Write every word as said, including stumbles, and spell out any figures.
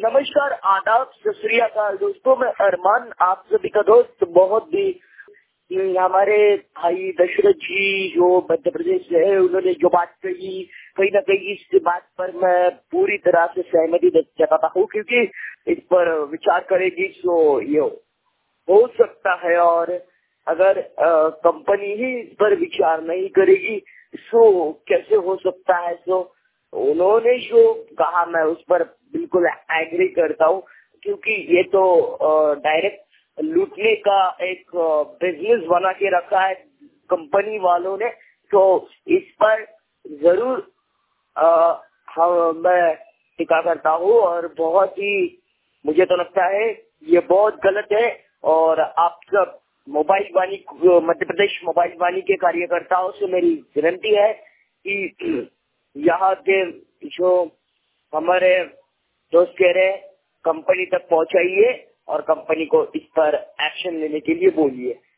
नमस्कार, आदाब, सत श्री अकाल दोस्तों। मैं अरमान, आप सभी का दोस्त। बहुत ही हमारे भाई दशरथ जी जो मध्य प्रदेश से है, उन्होंने जो बात कही, कहीं ना कहीं इस बात पर मैं पूरी तरह से सहमति जताता हूँ, क्योंकि इस पर विचार करेगी तो ये हो सकता है। और अगर कंपनी ही इस पर विचार नहीं करेगी तो कैसे हो सकता है। तो उन्होंने जो कहा मैं उस पर बिल्कुल एग्री करता हूँ, क्योंकि ये तो डायरेक्ट लूटने का एक बिजनेस बना के रखा है कंपनी वालों ने। तो इस पर जरूर हम मैं टिका करता हूँ, और बहुत ही मुझे तो लगता है ये बहुत गलत है। और आप सब मोबाइल वाणी मध्य प्रदेश मोबाइल वाणी के कार्यकर्ताओं से मेरी विनती है कि यहाँ के जो हमारे दोस्त कह रहे कंपनी तक पहुँचाइए और कंपनी को इस पर एक्शन लेने के लिए बोलिए।